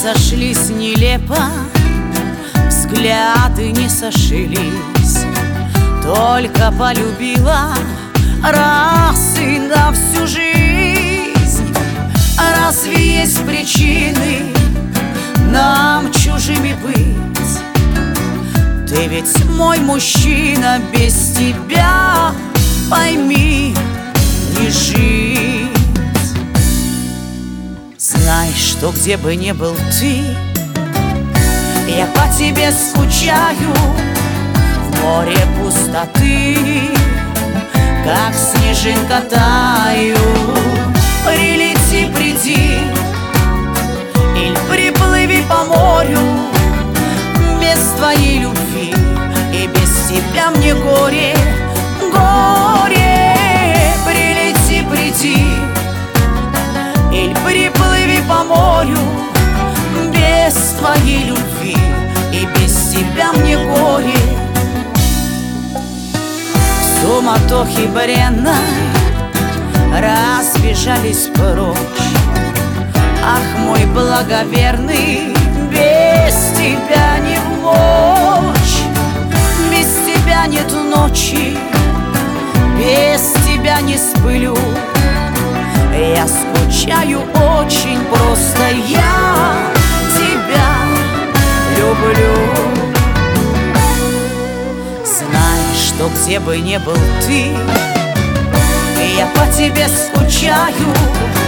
сошлись нелепо, взгляды не сошлись. Только полюбила раз и на всю жизнь. Разве есть причины нам чужими быть? Ты ведь мой мужчина, без тебя, пойми, не жить. Знай, что где бы ни был ты, я по тебе скучаю. В море пустоты, как снежинка, таю. Прилети, приди, или приплыви по морю. Без твоей любви и без тебя мне горе, горе. Прилети, приди, или приплыви по морю. Без твоей любви и без тебя мне горе. В суматохе бренной разбежались прочь. Ах, мой благоверный, без тебя не в мочь. Без тебя нет ночи, без тебя не спылю. Я скучаю очень, просто я тебя люблю. Знай, что где бы ни был ты, я по тебе скучаю.